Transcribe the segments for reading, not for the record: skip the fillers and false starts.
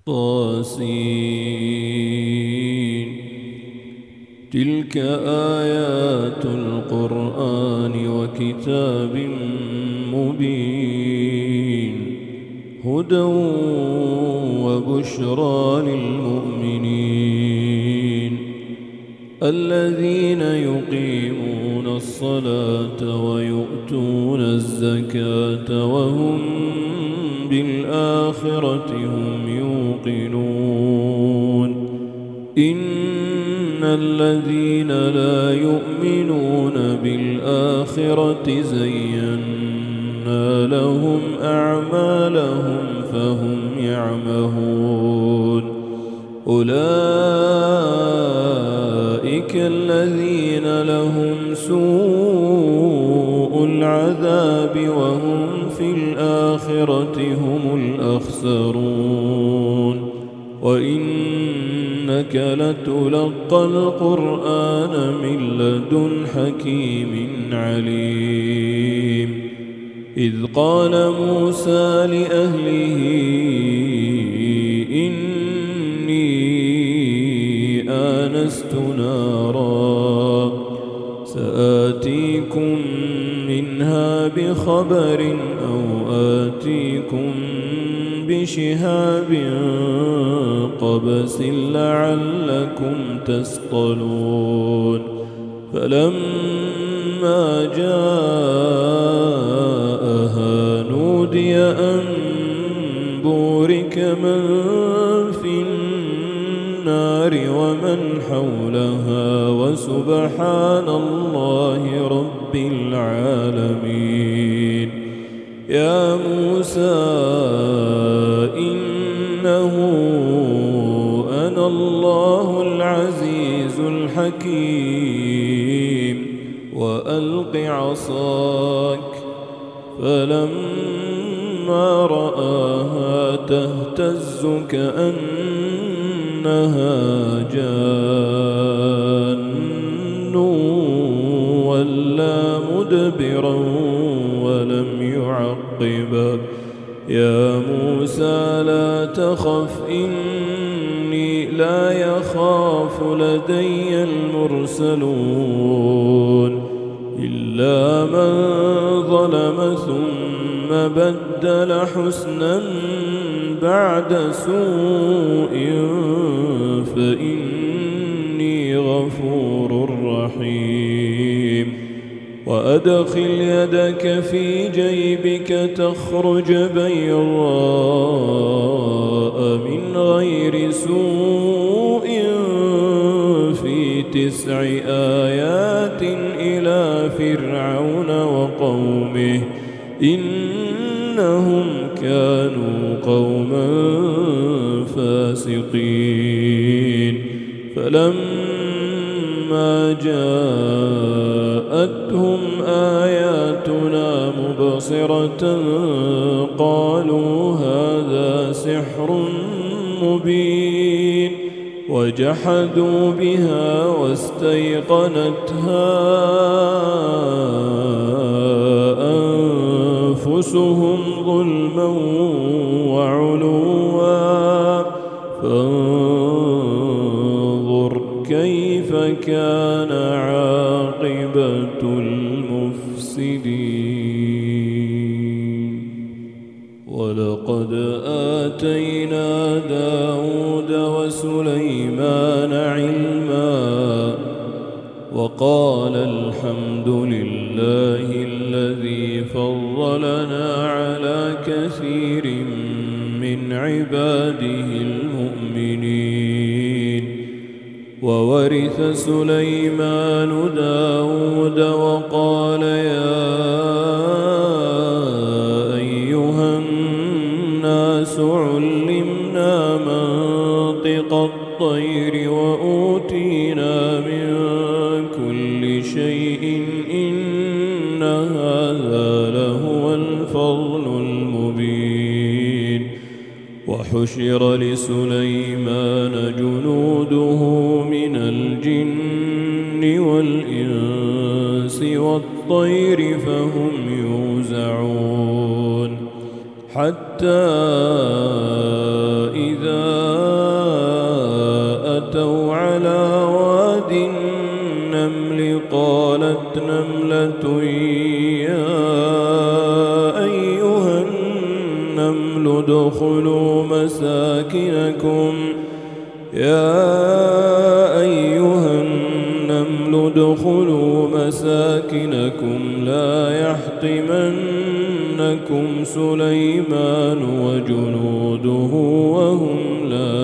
طاسين. تلك آيات القرآن وكتاب مبين هدى وبشرى للمؤمنين الذين يقيمون الصلاة ويؤتون الزكاة وهم بالآخرة هم يوقنون. إن الذين لا يؤمنون بالآخرة زينا لهم أعمالهم فهم يعمهون. أولئك الذين لهم سوء العذاب وهم في الآخرة هم الأخسرون. وإنك لتلقى القرآن من لدن حكيم عليم. إذ قال موسى لأهله إني آنست نارا سآتيكم منها بخبر أو آتيكم بشهاب قبس لعلكم تصطلون. فلما جاءها نودي أن بورك من في النار ومن حولها وسبحان الله رب العالمين. يا موسى إنه أنا الله العزيز الحكيم وألق عصاك. فلما رآها تهتز كأنها جان ولا مدبرا ولم يعقب. يا موسى لا تخف إني لا يخاف لدي المرسلون إلا من ظلم ثم بدل حسنا بعد سوء فإني غفور رحيم. وأدخل يدك في جيبك تخرج بيضاء من غير سوء في 9 آيات إلى فرعون وقومه إنهم كانوا قوما فاسقين. فلما جاءتهم آياتنا مبصرة قالوا هذا سحر مبين وجحدوا بها واستيقنتها أنفسهم ظلما وعلوا فانظر كيف كان عاقبة المفسدين. ولقد آتينا داود وسليمان علما وقال الحمد لله الذي فضلنا على كثير من عباده المؤمنين. وورث سليمان داود وقال يا أيها الناس علمنا منطق الطير وأوتينا من كل شيء إن هذا لهو الفضل المبين. وحشر لسليمان جنوده من الجن والإنس والطير فهم يوزعون. حتى إذا مساكنكم ادخلوا مساكنكم لا يحطمنكم سليمان وجنوده وهم لا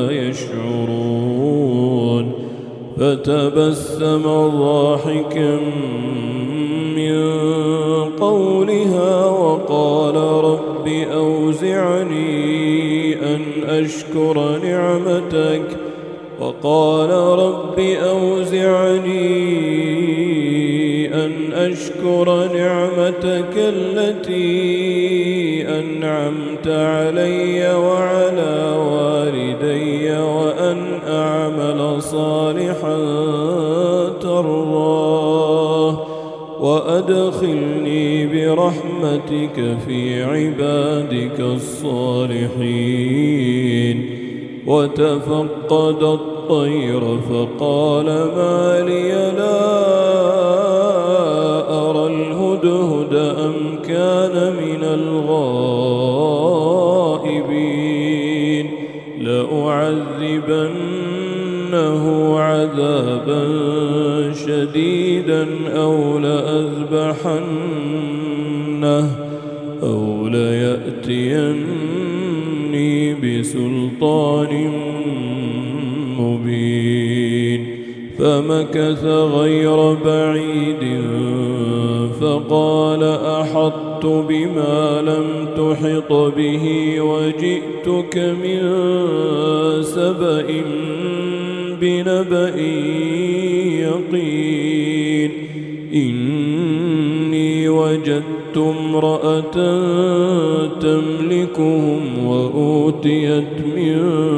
يشعرون فتبسم ضاحكا من قولها وقال رب أوزعني أن أشكر نعمتك التي أنعمت علي وعلى والدي وأن أعمل صالحا ترضاه وأدخلني برحمتك في عبادك الصالحين. وتفقد الطير فقال ما لي لا أرى الهدهد أم كان من الغائبين لأعذبنه عذابا شديدا أو ليأتيني بسلطان مبين. فمكث غير بعيد فقال أحطت بما لم تحط به وجئتك من سبأ بنبأ يقين. إني وجدت امرأة تملكهم وأوتيت من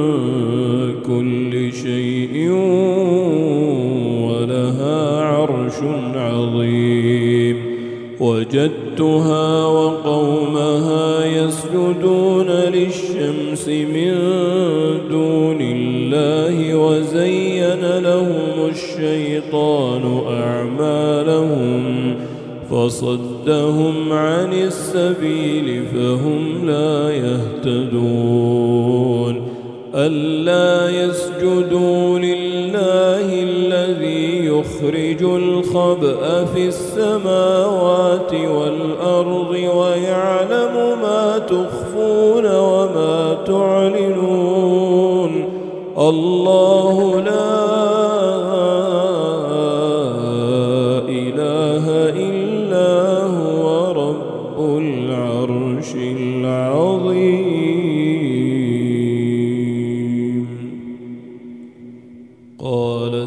كل شيء ولها عرش عظيم. وجدتها وقومها يسجدون للشمس من دون الله وزين لهم الشيطان أعمالهم فصدهم عن السبيل فهم لا يهتدون. ألا يسجدوا لله الذي يخرج الخبأ في السماوات والأرض ويعلم ما تخفون وما تعلنون. الله لا إله إلا هو رب العرش العظيم. قال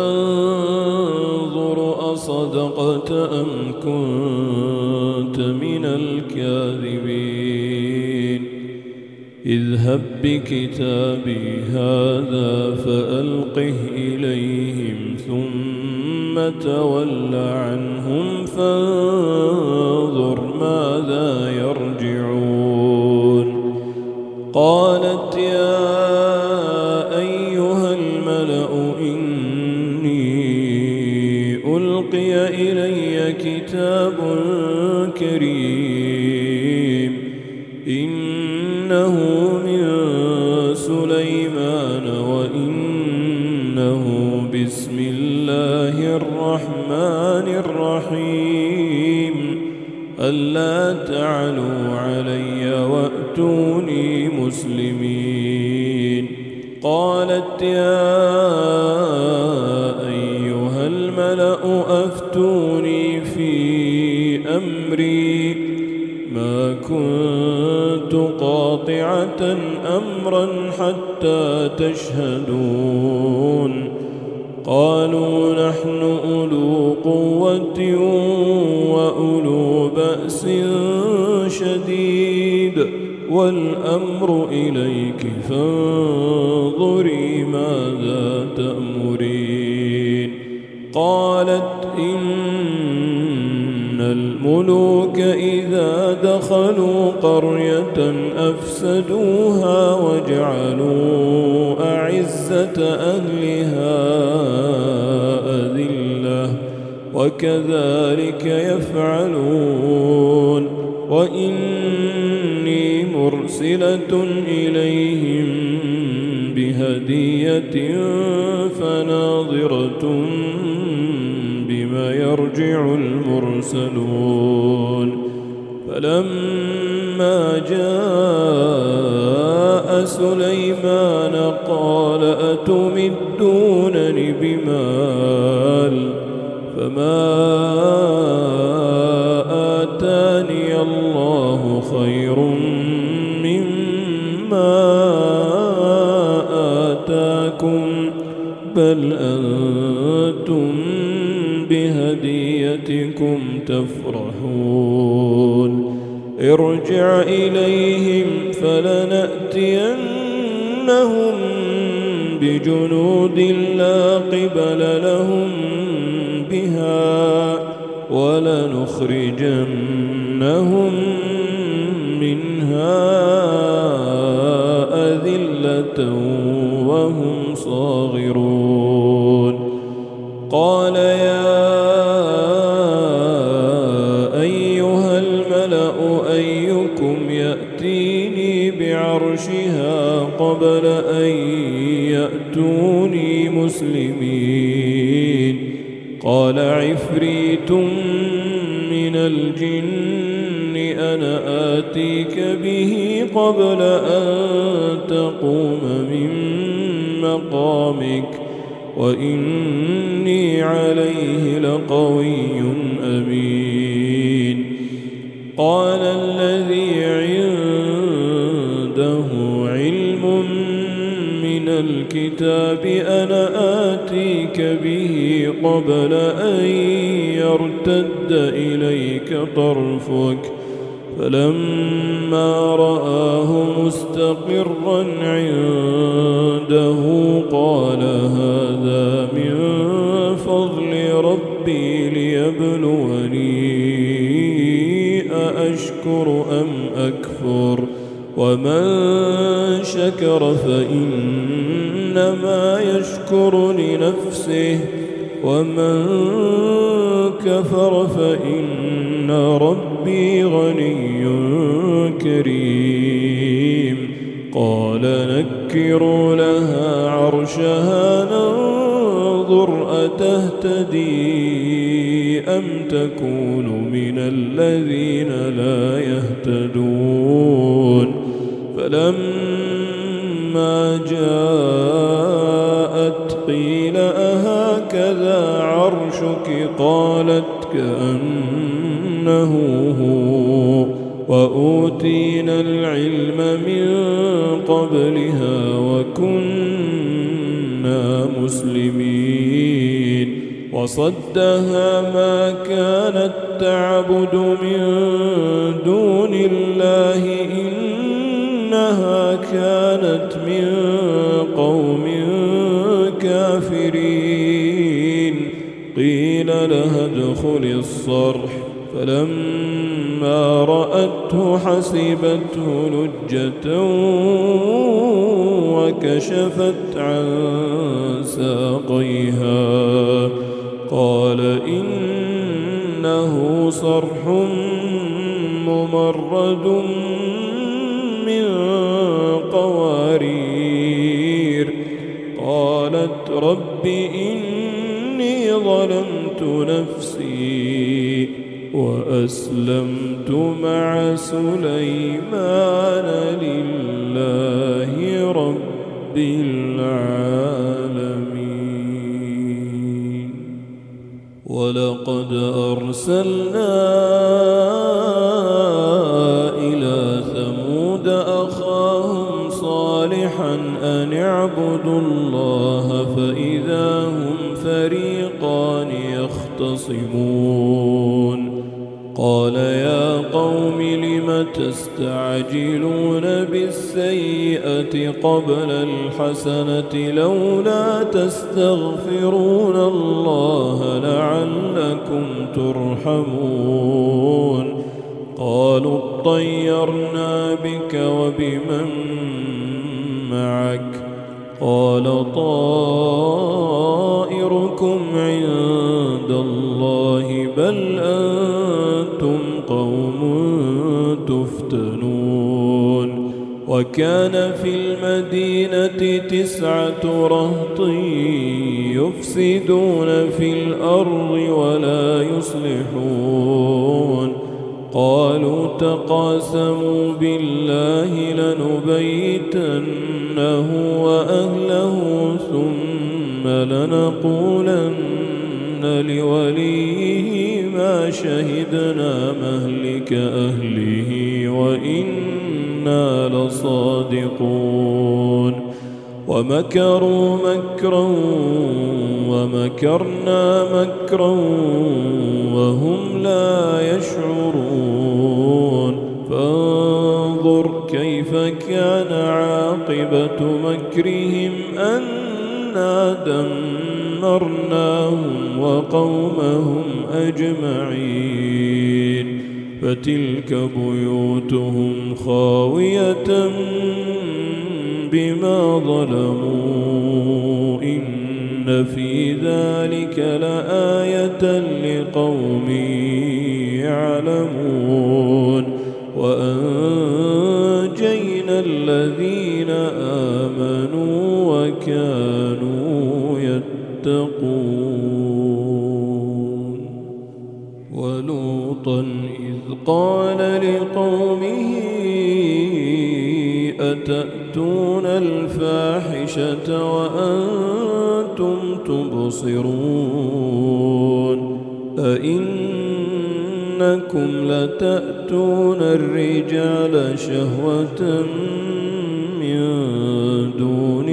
سننظر أصدقت أم كنت من الكاذبين. اذهب بكتابي هذا فألقه إليهم ثم تول عنهم فانظر ماذا يرجعون. قالت يا أيها الملأ إني ألقي إلي كتاب كريم إنه من سليمان وإنه بسم الله الرحمن الرحيم ألا تعلوا علي وأتوني مسلمين. قالت يا أيها الملأ أفتوني في أمري ما كنت قاطعة أمرا حتى تشهدون. قالوا نحن أولو قوة وأولو بأس شديد والأمر إليك فانظري ماذا تأمرين. قالت إن الملوك إذا دخلوا قرية أفسدوها وجعلوا أعزة أهلها أذلة وكذلك يفعلون. وإني مرسلة إليهم بهدية فناظرة بما يرجع المرسلون فلما جاء سليمان قال أتمدونني بمال فما آتاني الله خير مما آتاكم بل أنتم بهديتكم تفرحون ارجع إليهم فلنأتينهم بجنود لا قبل لهم بها ولنخرجنهم منها أذلة وهم صاغرون قال يا أيها الملأ أيكم يأتيني بعرشها قبل أن يأتوني مسلمين قال عفريت من الجن أنا آتيك به قبل أن تقوم من مقامك وإني عليه لقوي أمين قال الذي عنده علم من الكتاب أنا آتيك به قبل أن يرتد إليك طرفك فلما رآه مستقرا عنده قال هذا من فضل ربي ليبلوني أأشكر أم أكفر ومن شكر فإنما يشكر لنفسه ومن كفر فإن ربي غني كريم قال نكروا لها عرشها ننظر أتهتدي أم تكون من الذين لا يهتدون فلما جاءت قيل أهكذا عرشك قالت كأنه هو وأوتينا العلم من قبلها وكنا مسلمين وصدها ما كانت تعبد من دون الله إنها كانت من قوم كافرين قيل لها ادخل الصرح فلما رأته حسبته لجة وكشفت عن ساقيها قال إنه صرح ممرد من قوارير قالت رب إني ظلمت نفسي وأسلمت مع سليمان لله رب العالمين ولقد أرسلنا إلى ثمود أخاهم صالحا أن اعبدوا الله فإذا هم فريقان يختصمون قال يا قوم لم تستعجلون بالسيئة قبل الحسنة لولا تستغفرون الله لعلكم ترحمون قالوا اطيرنا بك وبمن معك قال طائركم عند الله بل أنتم قوم تفتنون وكان في المدينة 9 رهط يفسدون في الأرض ولا يصلحون قالوا تقاسموا بالله لنبيتنه وأهله ثم لنقولن لوليه ما شهدنا مهلك أهله وإنا لصادقون ومكروا مكرا ومكرنا مكرا وهم لا يشعرون فانظر كيف كان عاقبة مكرهم أنا دمرناهم وقومهم أجمعين فتلك بيوتهم خاوية بما ظلموا إن في ذلك لآية لقوم يعلمون وأنجينا الذين آمنوا وكانوا يتقون ولوطا إذ قال لقومه أتأتون الفاحشة وأنتم تبصرون أئنكم لتأتون الرجال شهوة من دون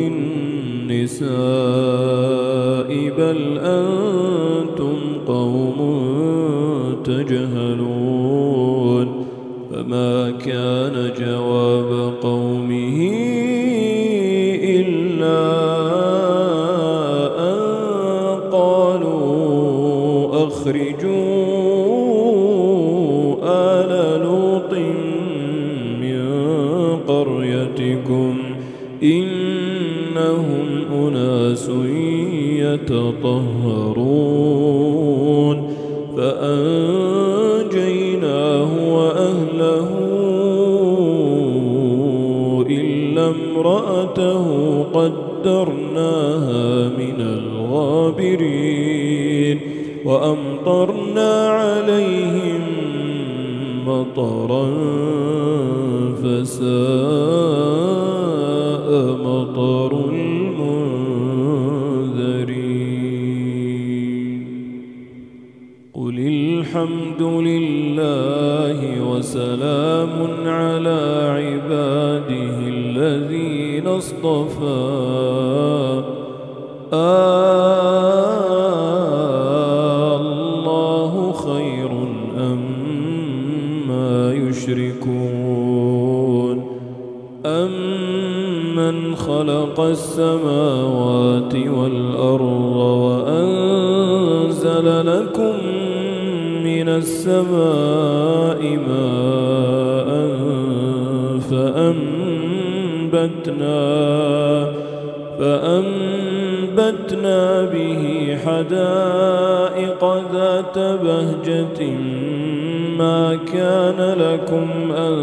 النساء بل أنتم قوم تجهلون فما كان جواب قومه إلا أن قالوا أخرجوا آل لوط من قريتكم إنهم أناس يتطهرون فأنجيناه وأهله إلا امرأته قدرناها من الغابرين وأمطرنا عليهم مطرا فساء مطر المنذرين قل الحمد لله وسلام على عباده الذين اصطفى الله خير أما يشركون أمن خلق السماوات والأرض وأنزل لكم من السماء ماء فأنبتنا به حدائق ذات بهجة ما كان لكم أن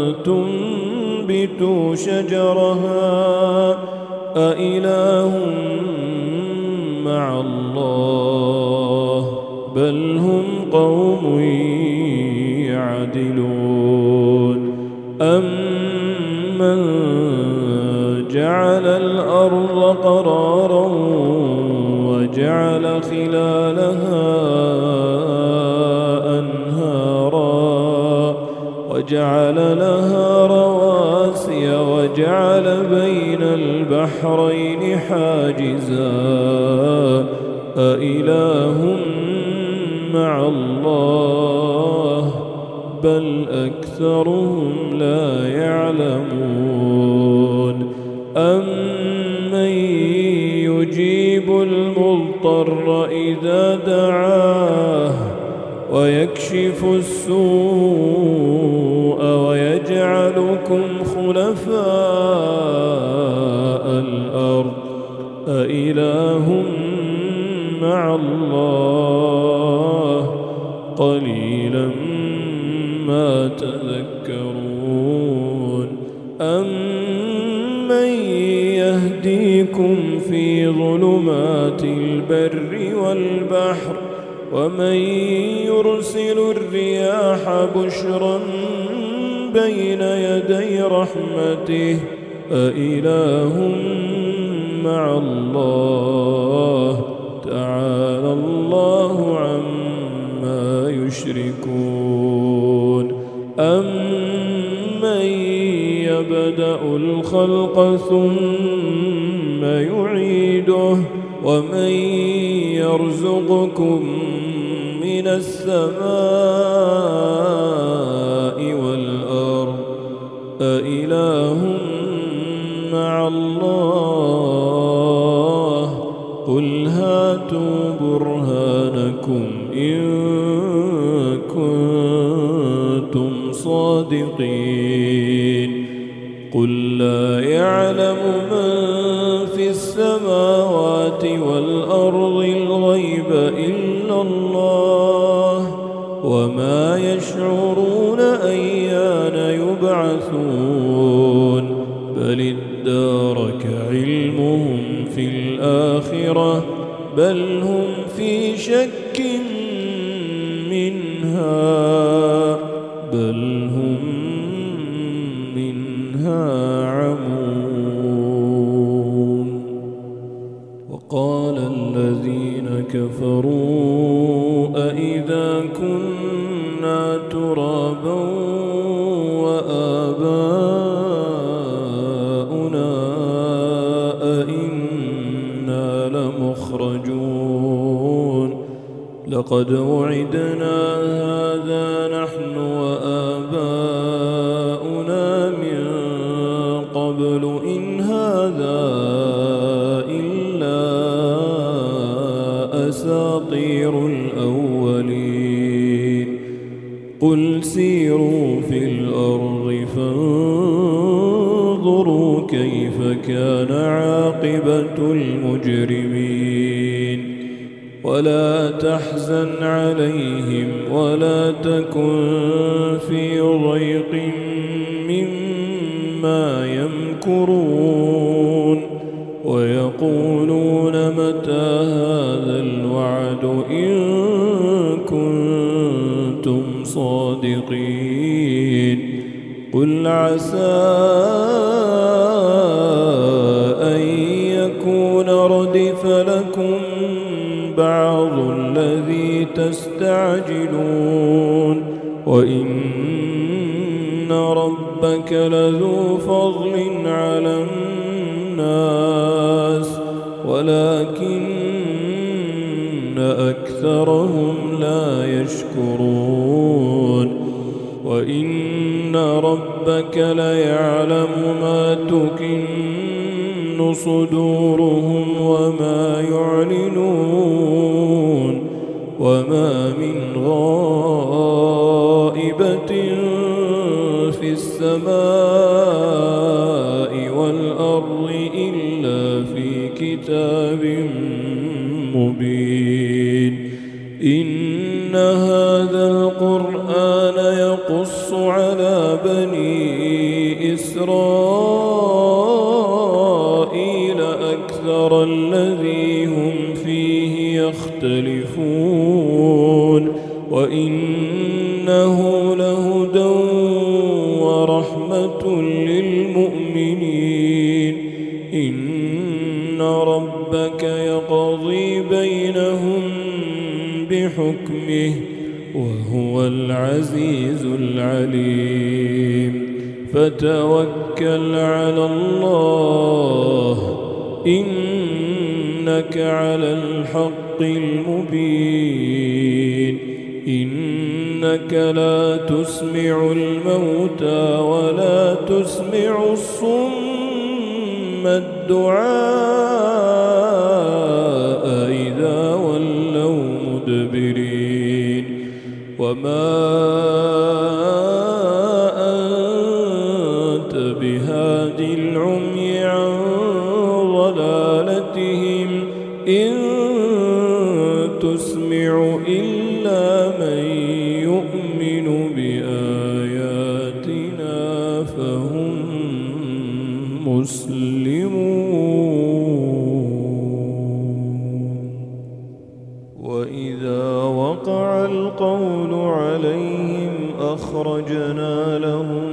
تنبتوا شجرها أإله مع الله بل هم قوم يعدلون أمن جعل الأرض قرارا وجعل خلالها أنهارا وجعل لها رواسي وجعل بين البحرين حاجزا أإله مع الله بل أكثرهم لا يعلمون أمن يجيب المضطر إذا دعاه ويكشف السوء ويجعلكم خلفاء الأرض أإله مع الله قليلا ما تذكرون يهديكم في ظلمات البر والبحر ومن يرسل الرياح بشرا بين يدي رحمته أإله مع الله تعالى الله عما يشركون أمن يبدأ الخلق ثم يعيده ومن يرزقكم من السماء والأرض أإله مع الله قل هاتوا برهانكم إن كنتم صادقين قل لا يعلم من في السماوات والأرض الغيب إلا الله وما يشعرون أيان يبعثون بل ادارك علمهم في الآخرة بل هم في شك منها بل هم منها عمون وقال الذين كفروا أإذا كنا ترابا وآباؤنا أئنا لمخرجون لقد وعدنا هذا نحن وآباؤنا من قبل إن هذا إلا أساطير الأولين قل سيروا في الأرض فانظروا كيف كان عاقبة المجرمين ولا تحزن عليهم ولا تكن في ضيق مما يمكرون ويقولون متى هذا الوعد إن كنتم صادقين قل عسى أن يكون ردف لكم بعض الذي تستعجلون وإن ربك لذو فضل على الناس ولكن أكثرهم لا يشكرون وإن ربك ليعلم ما تكن صدورهم وما يعلنون وما من غائبة في السماء والأرض إلا في كتاب مبين إن هذا القرآن يقص على بني إسرائيل أكثر الذي هم فيه يختلفون وإنه لهدى ورحمة للمؤمنين إن ربك يقضي بينهم بحكمه وهو العزيز العليم فتوكل على الله إنك على الحق المبين إنك لا تسمع الموتى ولا تسمع الصم الدعاء إذا ولوا مدبرين وما أنت بهاد العمي عن ضلالتهم إن تسمع إلا من يؤمن بآياتنا فهم مسلمون. أخرجنا لهم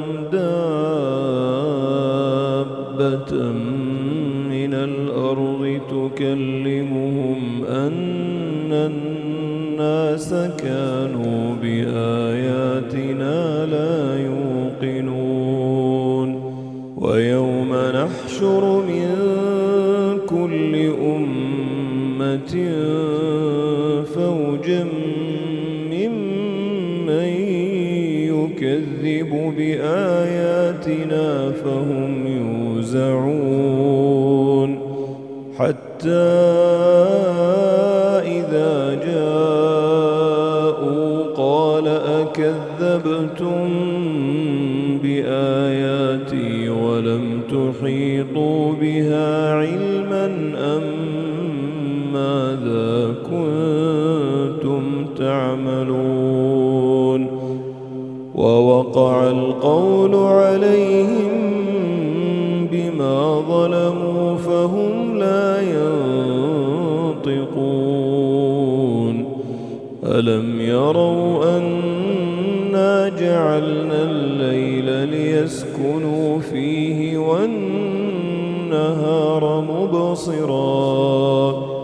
دابة من الأرض تكلمهم أن الناس كانوا بآياتنا لا يوقنون ويوم نحشر من كل أمة فوجا ممن يكذب بآياتنا فهم يوزعون حتى إذا جاءوا قال أكذبتم بآياتي ولم تحيطوا بها علما أم ماذا كنتم تعملون ووقع القول عليهم بما ظلموا فهم لا ينطقون ألم يروا أنا جعلنا الليل ليسكنوا فيه والنهار مبصرا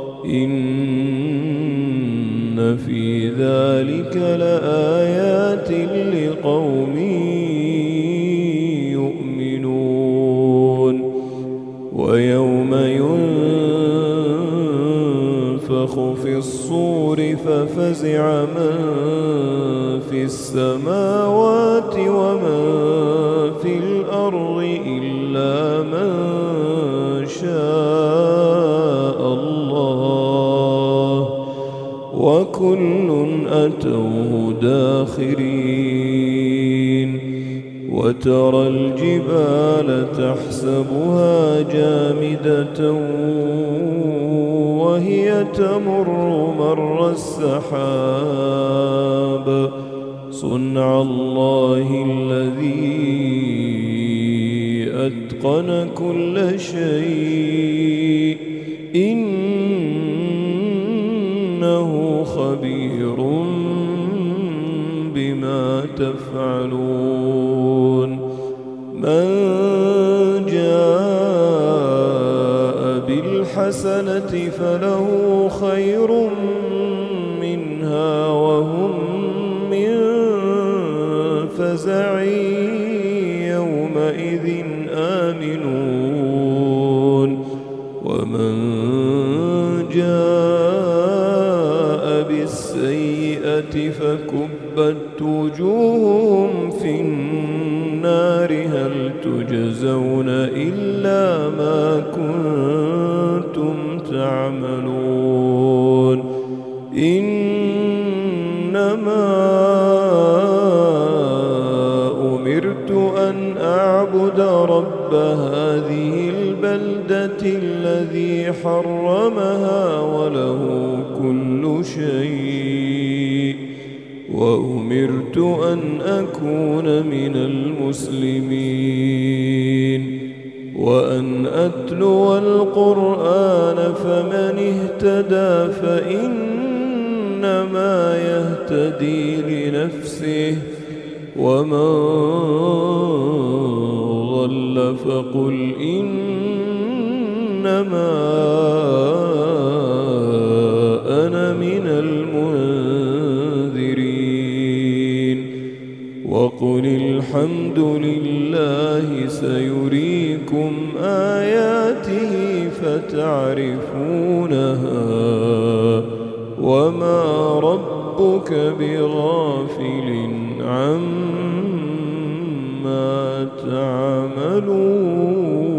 إن في ذلك لآيات لقوم يؤمنون ويوم ينفخ في الصور ففزع من في السماوات ومن في الأرض إلا من شاء الله وكل أتوه داخرين وترى الجبال تحسبها جامدة وهي تمر مر السحاب صنع الله الذي أتقن كل شيء إنه خبير بما تفعلون من جاء بالحسنة فله خير منها وهم من فزع يومئذ آمنون ومن جاء بالسيئة فكبت وجوههم في النار هل تجزون إلا ما كنتم تعملون إنما أمرت أن أعبد رب هذه البلدة الذي حرمها وله كل شيء وأمرت أن أكون من المسلمين وأن أتلو القرآن فمن اهتدى فإنما يهتدي لنفسه ومن ضل فقل إنما أنا من المنذرين وقل الحمد لله سيريكم آياته فتعرفونها وما ربك بغافل عما تعملون